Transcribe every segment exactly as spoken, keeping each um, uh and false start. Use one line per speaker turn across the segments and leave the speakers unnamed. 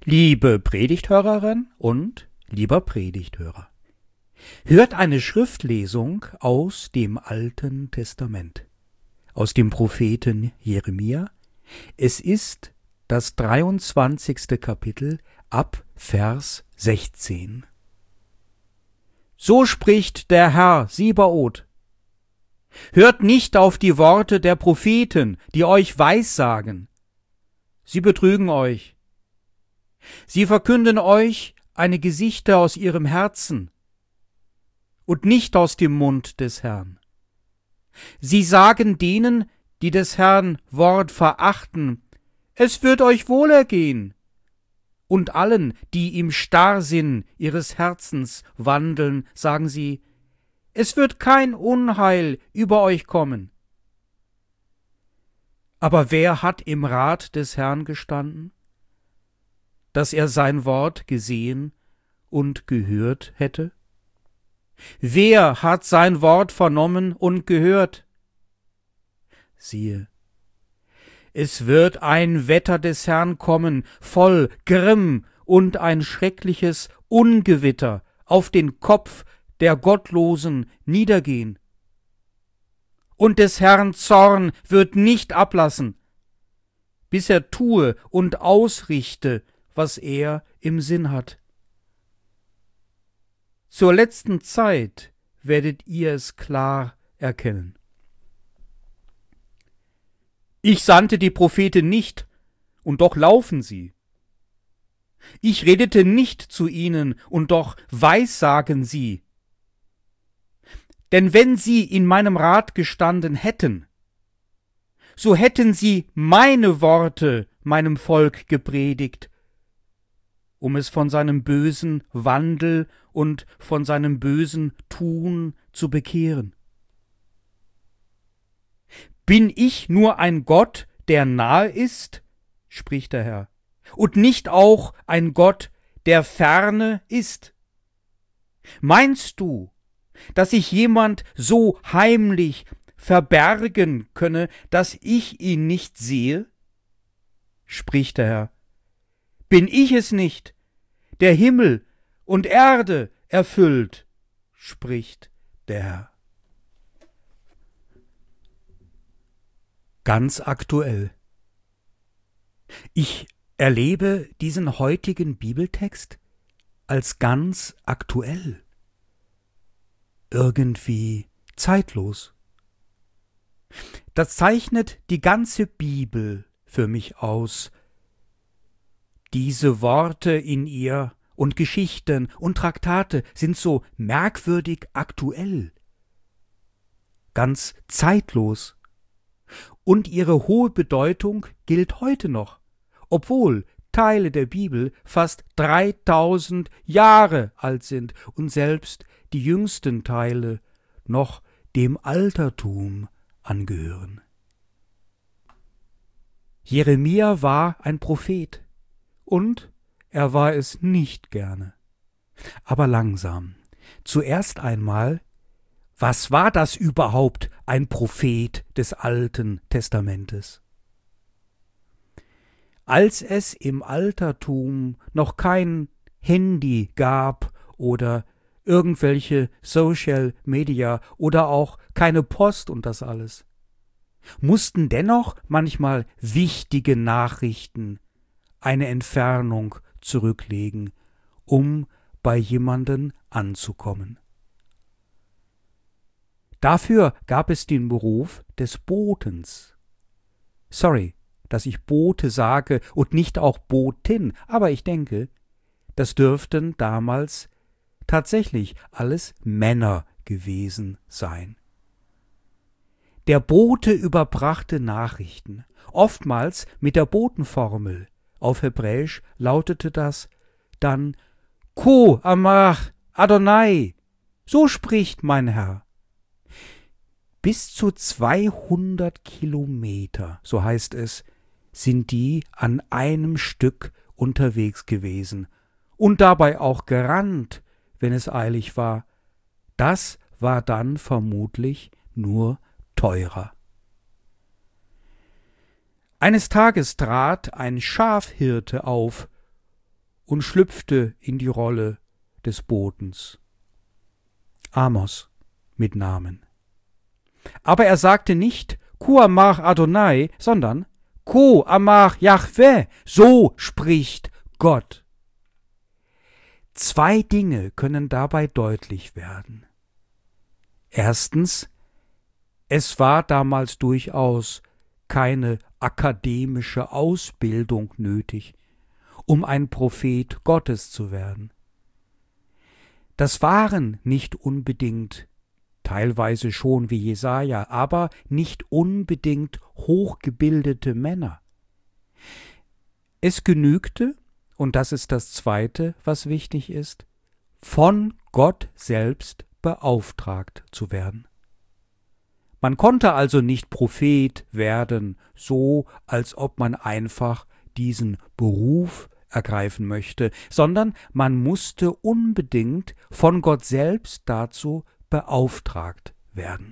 Liebe Predigthörerin und lieber Predigthörer, hört eine Schriftlesung aus dem Alten Testament, aus dem Propheten Jeremia. Es ist das dreiundzwanzigste Kapitel ab Vers sechzehn. So spricht der Herr Sebaoth: Hört nicht auf die Worte der Propheten, die euch Weissagen. Sie betrügen euch. Sie verkünden euch eine Gesichter aus ihrem Herzen und nicht aus dem Mund des Herrn. Sie sagen denen, die des Herrn Wort verachten, es wird euch wohlergehen. Und allen, die im Starrsinn ihres Herzens wandeln, sagen sie, es wird kein Unheil über euch kommen. Aber wer hat im Rat des Herrn gestanden, dass er sein Wort gesehen und gehört hätte? Wer hat sein Wort vernommen und gehört? Siehe, es wird ein Wetter des Herrn kommen, voll Grimm und ein schreckliches Ungewitter auf den Kopf der Gottlosen niedergehen. Und des Herrn Zorn wird nicht ablassen, bis er tue und ausrichte, was er im Sinn hat. Zur letzten Zeit werdet ihr es klar erkennen. Ich sandte die Propheten nicht, und doch laufen sie. Ich redete nicht zu ihnen, und doch weissagen sie. Denn wenn sie in meinem Rat gestanden hätten, so hätten sie meine Worte meinem Volk gepredigt, um es von seinem bösen Wandel und von seinem bösen Tun zu bekehren. Bin ich nur ein Gott, der nahe ist, spricht der Herr, und nicht auch ein Gott, der ferne ist? Meinst du, dass sich jemand so heimlich verbergen könne, dass ich ihn nicht sehe? Spricht der Herr. Bin ich es nicht, der Himmel und Erde erfüllt, spricht der Herr. Ganz aktuell. Ich erlebe diesen heutigen Bibeltext als ganz aktuell, irgendwie zeitlos. Das zeichnet die ganze Bibel für mich aus. Diese Worte in ihr und Geschichten und Traktate sind so merkwürdig aktuell, ganz zeitlos. Und ihre hohe Bedeutung gilt heute noch, obwohl Teile der Bibel fast dreitausend Jahre alt sind und selbst die jüngsten Teile noch dem Altertum angehören. Jeremia war ein Prophet, und er war es nicht gerne. Aber langsam. Zuerst einmal, was war das überhaupt, ein Prophet des Alten Testamentes? Als es im Altertum noch kein Handy gab oder irgendwelche Social Media oder auch keine Post und das alles, mussten dennoch manchmal wichtige Nachrichten eine Entfernung zurücklegen, um bei jemanden anzukommen. Dafür gab es den Beruf des Botens. Sorry, dass ich Bote sage und nicht auch Botin, aber ich denke, das dürften damals tatsächlich alles Männer gewesen sein. Der Bote überbrachte Nachrichten, oftmals mit der Botenformel. Auf Hebräisch lautete das dann Ko amach Adonai, so spricht mein Herr. Bis zu zweihundert Kilometer, so heißt es, sind die an einem Stück unterwegs gewesen und dabei auch gerannt, wenn es eilig war. Das war dann vermutlich nur teurer. Eines Tages trat ein Schafhirte auf und schlüpfte in die Rolle des Botens. Amos mit Namen. Aber er sagte nicht Ko amar Adonai, sondern Ko amar Yahweh, so spricht Gott. Zwei Dinge können dabei deutlich werden. Erstens, es war damals durchaus keine akademische Ausbildung nötig, um ein Prophet Gottes zu werden. Das waren nicht unbedingt, teilweise schon wie Jesaja, aber nicht unbedingt hochgebildete Männer. Es genügte, und das ist das Zweite, was wichtig ist, von Gott selbst beauftragt zu werden. Man konnte also nicht Prophet werden, so als ob man einfach diesen Beruf ergreifen möchte, sondern man musste unbedingt von Gott selbst dazu beauftragt werden.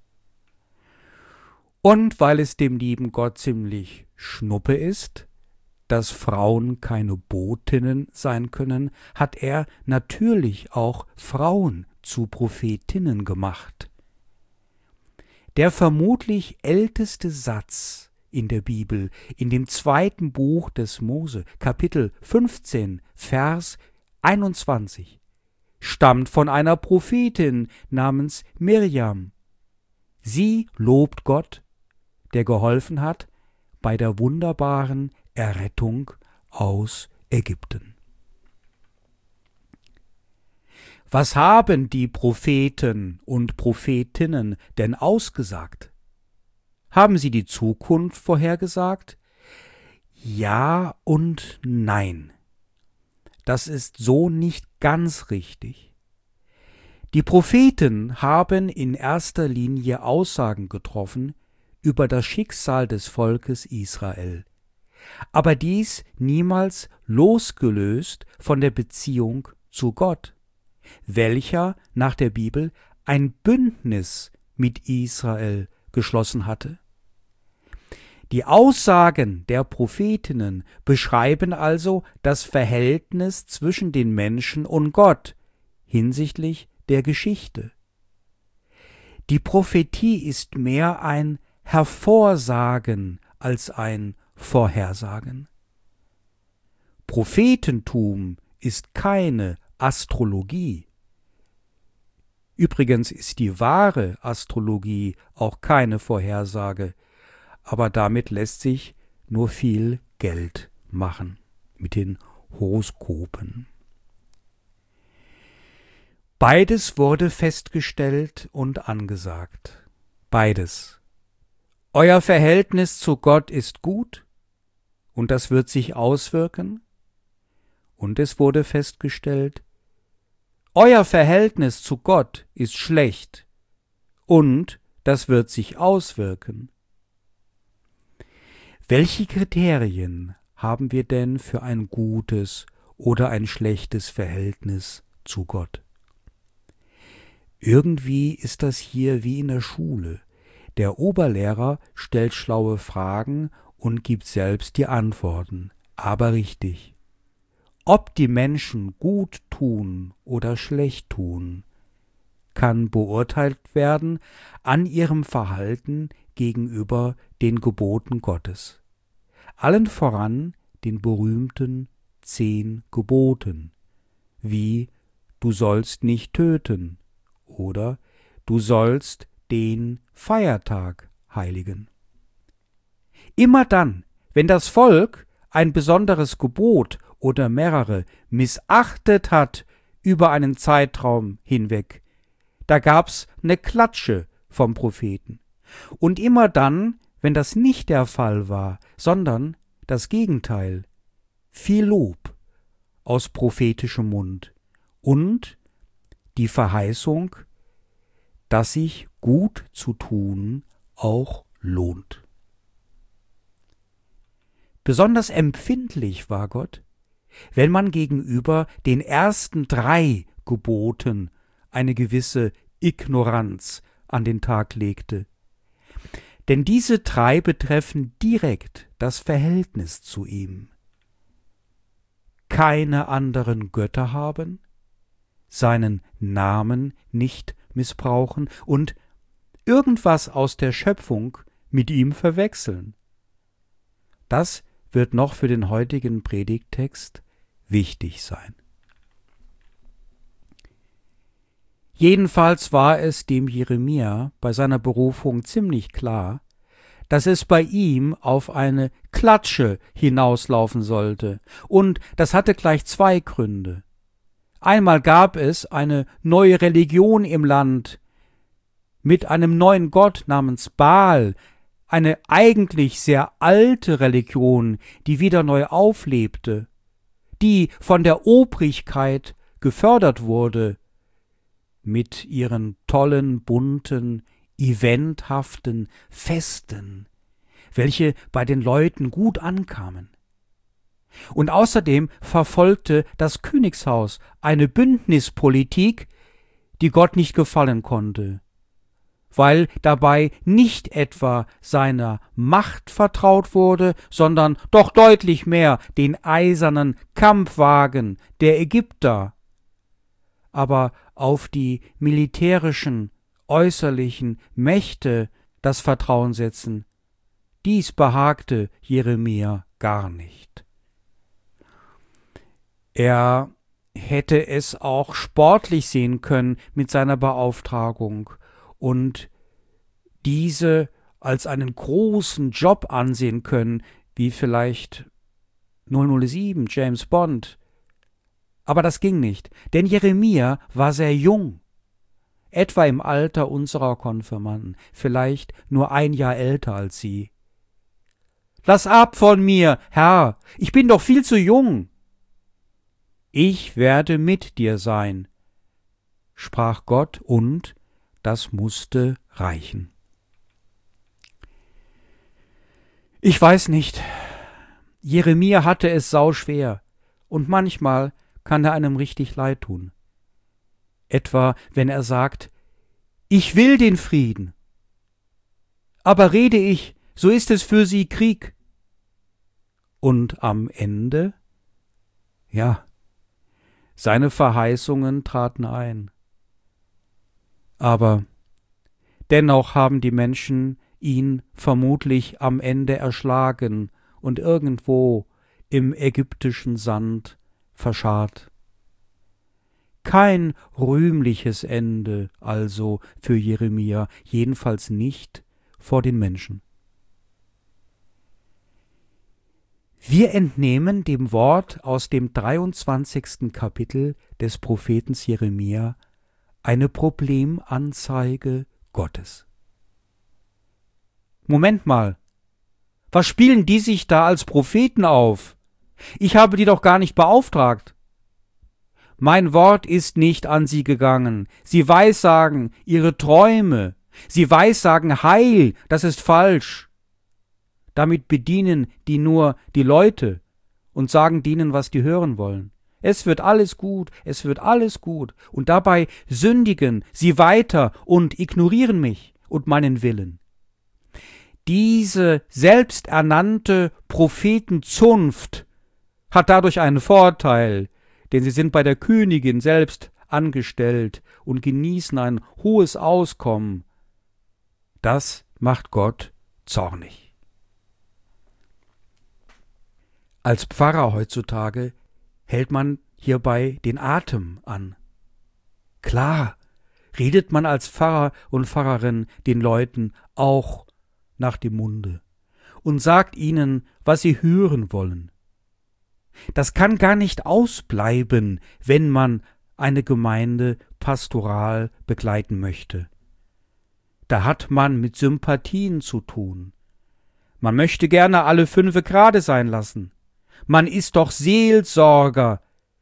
Und weil es dem lieben Gott ziemlich schnuppe ist, dass Frauen keine Botinnen sein können, hat er natürlich auch Frauen zu Prophetinnen gemacht. Der vermutlich älteste Satz in der Bibel, in dem zweiten Buch des Mose, Kapitel fünfzehn, Vers einundzwanzig, stammt von einer Prophetin namens Mirjam. Sie lobt Gott, der geholfen hat bei der wunderbaren Errettung aus Ägypten. Was haben die Propheten und Prophetinnen denn ausgesagt? Haben sie die Zukunft vorhergesagt? Ja und nein. Das ist so nicht ganz richtig. Die Propheten haben in erster Linie Aussagen getroffen über das Schicksal des Volkes Israel, aber dies niemals losgelöst von der Beziehung zu Gott, welcher nach der Bibel ein Bündnis mit Israel geschlossen hatte. Die Aussagen der Prophetinnen beschreiben also das Verhältnis zwischen den Menschen und Gott hinsichtlich der Geschichte. Die Prophetie ist mehr ein Hervorsagen als ein Vorhersagen. Prophetentum ist keine Astrologie. Übrigens ist die wahre Astrologie auch keine Vorhersage, aber damit lässt sich nur viel Geld machen mit den Horoskopen. Beides wurde festgestellt und angesagt. Beides. Euer Verhältnis zu Gott ist gut und das wird sich auswirken. Und es wurde festgestellt, euer Verhältnis zu Gott ist schlecht und das wird sich auswirken. Welche Kriterien haben wir denn für ein gutes oder ein schlechtes Verhältnis zu Gott? Irgendwie ist das hier wie in der Schule. Der Oberlehrer stellt schlaue Fragen und gibt selbst die Antworten, aber richtig. Ob die Menschen gut tun oder schlecht tun, kann beurteilt werden an ihrem Verhalten gegenüber den Geboten Gottes. Allen voran den berühmten zehn Geboten, wie du sollst nicht töten oder du sollst den Feiertag heiligen. Immer dann, wenn das Volk ein besonderes Gebot oder mehrere missachtet hat über einen Zeitraum hinweg, da gab's ne Klatsche vom Propheten. Und immer dann, wenn das nicht der Fall war, sondern das Gegenteil, viel Lob aus prophetischem Mund und die Verheißung, dass sich gut zu tun auch lohnt. Besonders empfindlich war Gott, wenn man gegenüber den ersten drei Geboten eine gewisse Ignoranz an den Tag legte. Denn diese drei betreffen direkt das Verhältnis zu ihm. keine anderen Götter haben, seinen Namen nicht missbrauchen und irgendwas aus der Schöpfung mit ihm verwechseln. Das wird noch für den heutigen Predigttext wichtig sein. Jedenfalls war es dem Jeremia bei seiner Berufung ziemlich klar, dass es bei ihm auf eine Klatsche hinauslaufen sollte, und das hatte gleich zwei Gründe. Einmal gab es eine neue Religion im Land mit einem neuen Gott namens Baal, eine eigentlich sehr alte Religion, die wieder neu auflebte, die von der Obrigkeit gefördert wurde, mit ihren tollen, bunten, eventhaften Festen, welche bei den Leuten gut ankamen. Und außerdem verfolgte das Königshaus eine Bündnispolitik, die Gott nicht gefallen konnte, weil dabei nicht etwa seiner Macht vertraut wurde, sondern doch deutlich mehr den eisernen Kampfwagen der Ägypter, aber auf die militärischen, äußerlichen Mächte das Vertrauen setzen. Dies behagte Jeremia gar nicht. Er hätte es auch sportlich sehen können mit seiner Beauftragung und diese als einen großen Job ansehen können, wie vielleicht null null sieben, James Bond. Aber das ging nicht, denn Jeremia war sehr jung, etwa im Alter unserer Konfirmanden, vielleicht nur ein Jahr älter als sie. »Lass ab von mir, Herr, ich bin doch viel zu jung.« »Ich werde mit dir sein«, sprach Gott, und das musste reichen. Ich weiß nicht, Jeremia hatte es sauschwer, und manchmal kann er einem richtig leid tun. Etwa, wenn er sagt, ich will den Frieden, aber rede ich, so ist es für sie Krieg. Und am Ende, ja, seine Verheißungen traten ein. Aber dennoch haben die Menschen ihn vermutlich am Ende erschlagen und irgendwo im ägyptischen Sand verscharrt. Kein rühmliches Ende also für Jeremia, jedenfalls nicht vor den Menschen. Wir entnehmen dem Wort aus dem dreiundzwanzigsten Kapitel des Propheten Jeremia eine Problemanzeige Gottes. Moment mal, was spielen die sich da als Propheten auf? Ich habe die doch gar nicht beauftragt. Mein Wort ist nicht an sie gegangen. Sie weissagen ihre Träume. Sie weissagen Heil, das ist falsch. Damit bedienen die nur die Leute und sagen denen, was die hören wollen. Es wird alles gut, es wird alles gut. Und dabei sündigen sie weiter und ignorieren mich und meinen Willen. Diese selbsternannte Prophetenzunft hat dadurch einen Vorteil, denn sie sind bei der Königin selbst angestellt und genießen ein hohes Auskommen. Das macht Gott zornig. Als Pfarrer heutzutage hält man hierbei den Atem an. Klar, redet man als Pfarrer und Pfarrerin den Leuten auch nach dem Munde und sagt ihnen, was sie hören wollen. Das kann gar nicht ausbleiben, wenn man eine Gemeinde pastoral begleiten möchte. Da hat man mit Sympathien zu tun. Man möchte gerne alle fünfe gerade sein lassen. Man ist doch Seelsorger.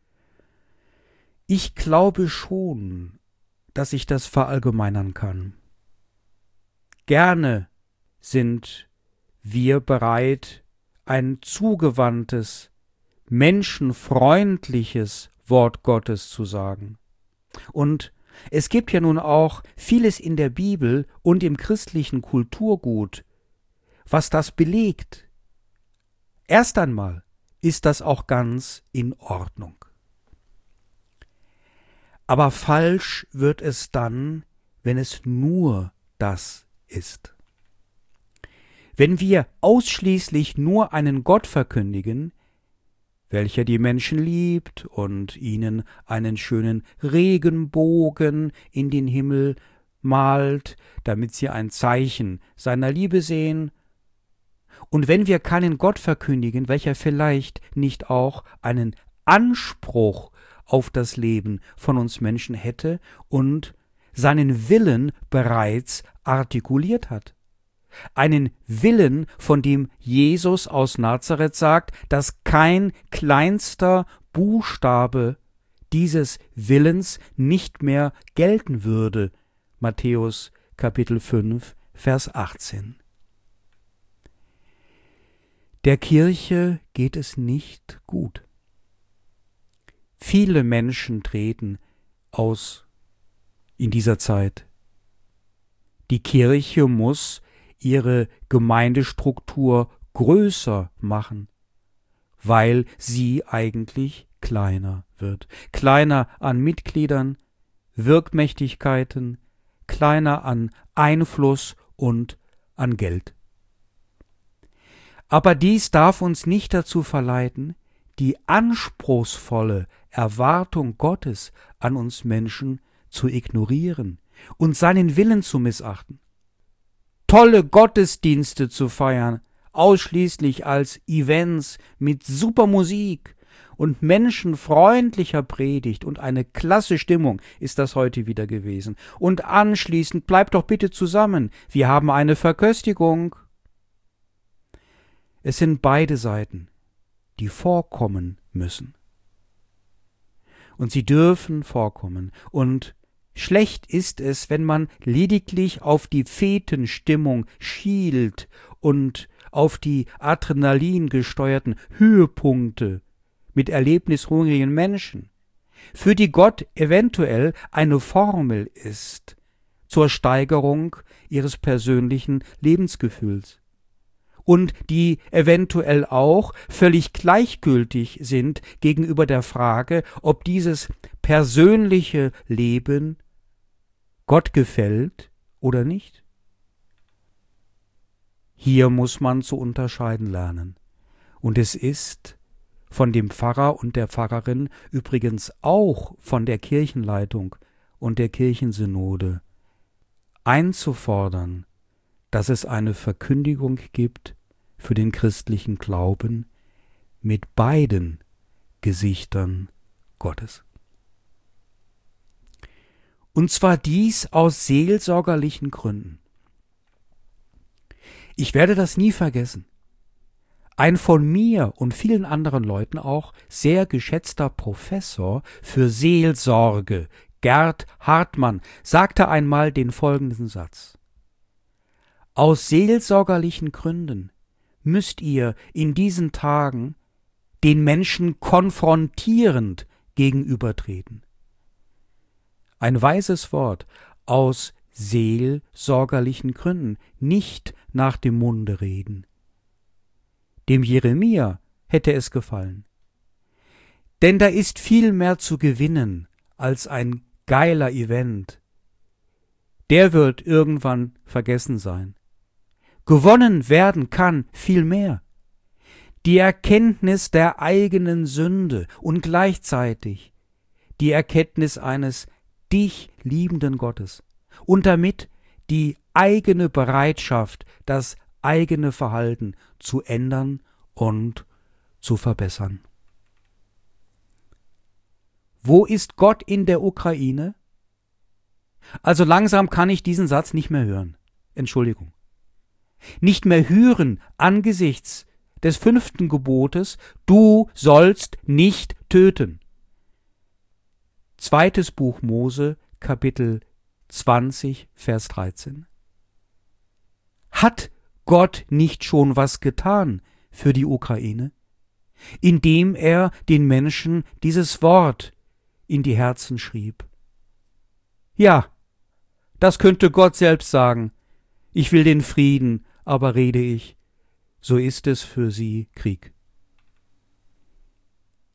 Ich glaube schon, dass ich das verallgemeinern kann. Gerne sind wir bereit, ein zugewandtes, menschenfreundliches Wort Gottes zu sagen. Und es gibt ja nun auch vieles in der Bibel und im christlichen Kulturgut, was das belegt. Erst einmal ist das auch ganz in Ordnung. Aber falsch wird es dann, wenn es nur das ist. Wenn wir ausschließlich nur einen Gott verkündigen, welcher die Menschen liebt und ihnen einen schönen Regenbogen in den Himmel malt, damit sie ein Zeichen seiner Liebe sehen, und wenn wir keinen Gott verkündigen, welcher vielleicht nicht auch einen Anspruch auf das Leben von uns Menschen hätte und seinen Willen bereits artikuliert hat. Einen Willen, von dem Jesus aus Nazareth sagt, dass kein kleinster Buchstabe dieses Willens nicht mehr gelten würde. Matthäus Kapitel fünf, Vers achtzehn. Der Kirche geht es nicht gut. Viele Menschen treten aus in dieser Zeit. Die Kirche muss ihre Gemeindestruktur größer machen, weil sie eigentlich kleiner wird. Kleiner an Mitgliedern, Wirkmächtigkeiten, kleiner an Einfluss und an Geld. Aber dies darf uns nicht dazu verleiten, die anspruchsvolle Erwartung Gottes an uns Menschen zu ignorieren und seinen Willen zu missachten. Tolle Gottesdienste zu feiern, ausschließlich als Events mit super Musik und menschenfreundlicher Predigt und eine klasse Stimmung ist das heute wieder gewesen. Und anschließend bleibt doch bitte zusammen, wir haben eine Verköstigung. Es sind beide Seiten, die vorkommen müssen. Und sie dürfen vorkommen. Und schlecht ist es, wenn man lediglich auf die Fetenstimmung schielt und auf die adrenalingesteuerten Höhepunkte mit erlebnishungrigen Menschen, für die Gott eventuell eine Formel ist zur Steigerung ihres persönlichen Lebensgefühls und die eventuell auch völlig gleichgültig sind gegenüber der Frage, ob dieses persönliche Leben Gott gefällt oder nicht. Hier muss man zu unterscheiden lernen. Und es ist von dem Pfarrer und der Pfarrerin, übrigens auch von der Kirchenleitung und der Kirchensynode, einzufordern, dass es eine Verkündigung gibt für den christlichen Glauben mit beiden Gesichtern Gottes. Und zwar dies aus seelsorgerlichen Gründen. Ich werde das nie vergessen. Ein von mir und vielen anderen Leuten auch sehr geschätzter Professor für Seelsorge, Gerd Hartmann, sagte einmal den folgenden Satz: Aus seelsorgerlichen Gründen müsst ihr in diesen Tagen den Menschen konfrontierend gegenübertreten. Ein weises Wort, aus seelsorgerlichen Gründen, nicht nach dem Munde reden. Dem Jeremia hätte es gefallen. Denn da ist viel mehr zu gewinnen als ein geiler Event. Der wird irgendwann vergessen sein. Gewonnen werden kann viel mehr. Die Erkenntnis der eigenen Sünde und gleichzeitig die Erkenntnis eines dich liebenden Gottes und damit die eigene Bereitschaft, das eigene Verhalten zu ändern und zu verbessern. Wo ist Gott in der Ukraine? Also langsam kann ich diesen Satz nicht mehr hören. Entschuldigung. Nicht mehr hören angesichts des fünften Gebotes, du sollst nicht töten. Zweites Buch Mose, Kapitel zwanzig, Vers dreizehn. Hat Gott nicht schon was getan für die Ukraine, indem er den Menschen dieses Wort in die Herzen schrieb? Ja, das könnte Gott selbst sagen. Ich will den Frieden, aber rede ich, so ist es für sie Krieg.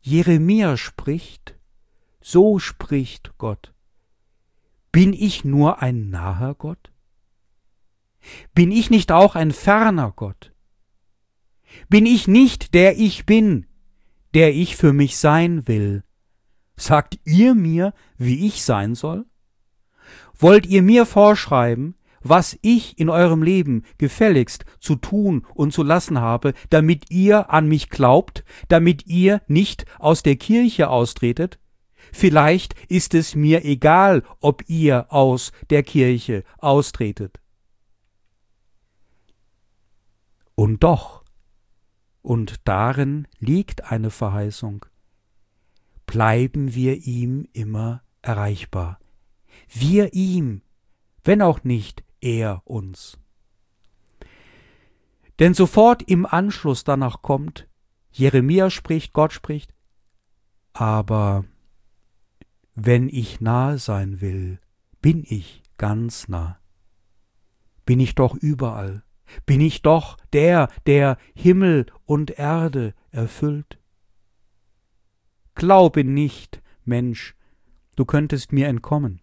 Jeremia spricht, so spricht Gott. Bin ich nur ein naher Gott? Bin ich nicht auch ein ferner Gott? Bin ich nicht der ich bin, der ich für mich sein will? Sagt ihr mir, wie ich sein soll? Wollt ihr mir vorschreiben, was ich in eurem Leben gefälligst zu tun und zu lassen habe, damit ihr an mich glaubt, damit ihr nicht aus der Kirche austretet? Vielleicht ist es mir egal, ob ihr aus der Kirche austretet. Und doch, und darin liegt eine Verheißung, bleiben wir ihm immer erreichbar. Wir ihm, wenn auch nicht er uns. Denn sofort im Anschluss danach kommt, Jeremia spricht, Gott spricht, aber wenn ich nahe sein will, bin ich ganz nah. Bin ich doch überall. Bin ich doch der, der Himmel und Erde erfüllt. Glaube nicht, Mensch, du könntest mir entkommen.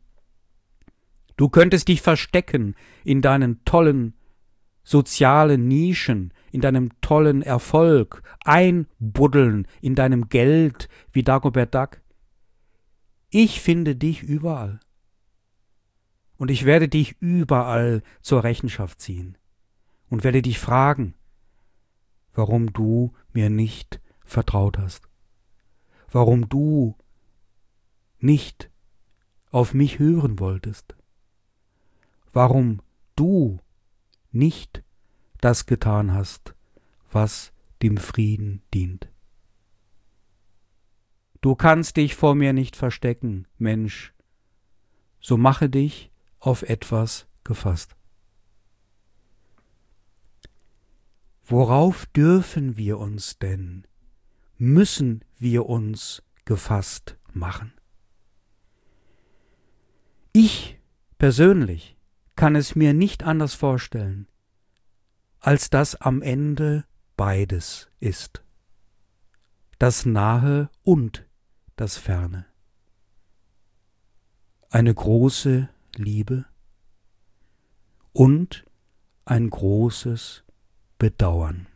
Du könntest dich verstecken in deinen tollen sozialen Nischen, in deinem tollen Erfolg, einbuddeln in deinem Geld wie Dagobert Duck. Ich finde dich überall. Und ich werde dich überall zur Rechenschaft ziehen und werde dich fragen, warum du mir nicht vertraut hast, warum du nicht auf mich hören wolltest, warum du nicht das getan hast, was dem Frieden dient. Du kannst dich vor mir nicht verstecken, Mensch, so mache dich auf etwas gefasst. Worauf dürfen wir uns denn, müssen wir uns gefasst machen? Ich persönlich kann es mir nicht anders vorstellen, als dass am Ende beides ist. Das Nahe und das Ferne. Eine große Liebe und ein großes Bedauern.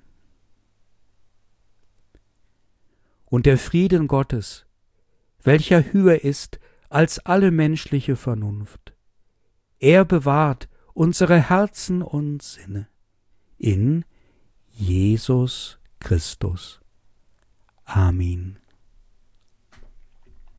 Und der Frieden Gottes, welcher höher ist als alle menschliche Vernunft, er bewahrt unsere Herzen und Sinne in Jesus Christus. Amen.